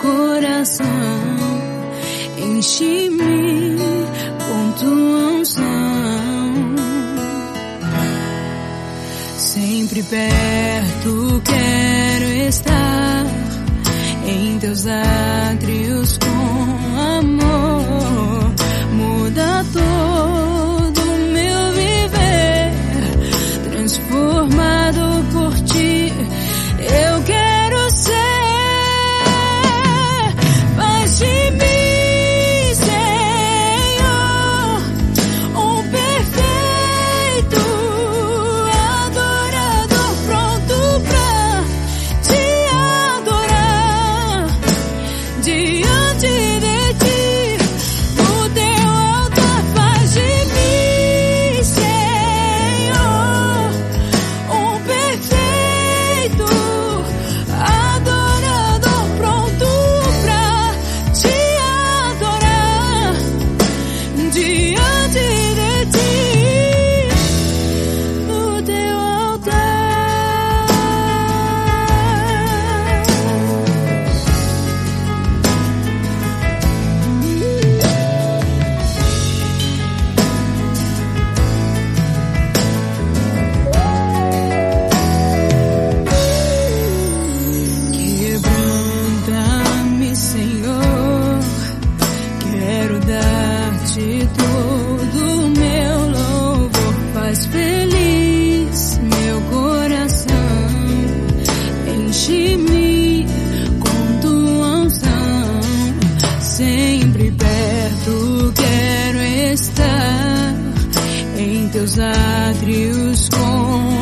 coração, enche-me com tua unção. Sempre perto quero estar, em teus átrios com amor. Muda todo o meu viver, transformado por ti. Eu quero ser, faz de mim, Senhor, um perfeito adorador, pronto pra te adorar diante de ti, no teu altar. Faz de mim, Senhor, um perfeito adorador, pronto pra te adorar diante de ti, no teu altar. Quebranta-me, Senhor, quero dar-te todo o meu louvor. Faz feliz meu coração, enche-me com tua unção. Sempre perto quero estar, em teus átrios com